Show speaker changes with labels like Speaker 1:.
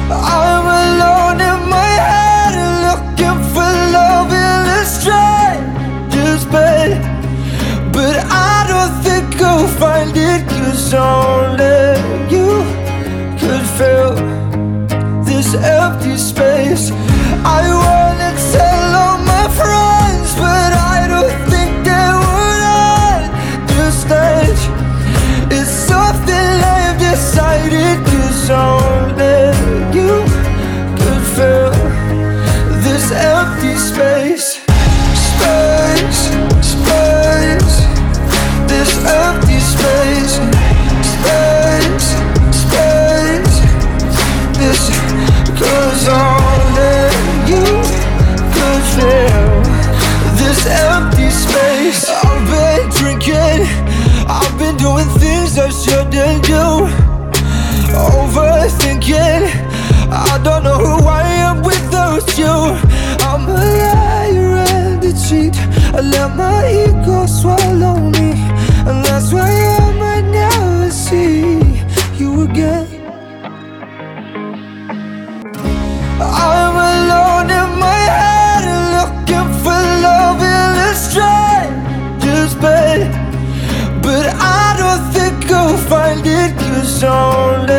Speaker 1: I'm alone in my head, looking for love in a stranger's bed. But I don't think I'll find it, 'cause only you could fill this empty space. I wanna tell all my friends, but I don't think they would understand. It's something I've decided, 'cause only you could fill this empty space. Space, space, this empty space. Space, space, this, 'cause only you could fill this empty space. I've been drinking, I've been doing things I shouldn't do, overthinking, I don't know who I am without you. I'm a liar and a cheat, I let my ego swallow me, and that's why I might never see you again. I'm alone in my head, looking for love in a stranger's bed. But I don't think I'll find it, 'cause only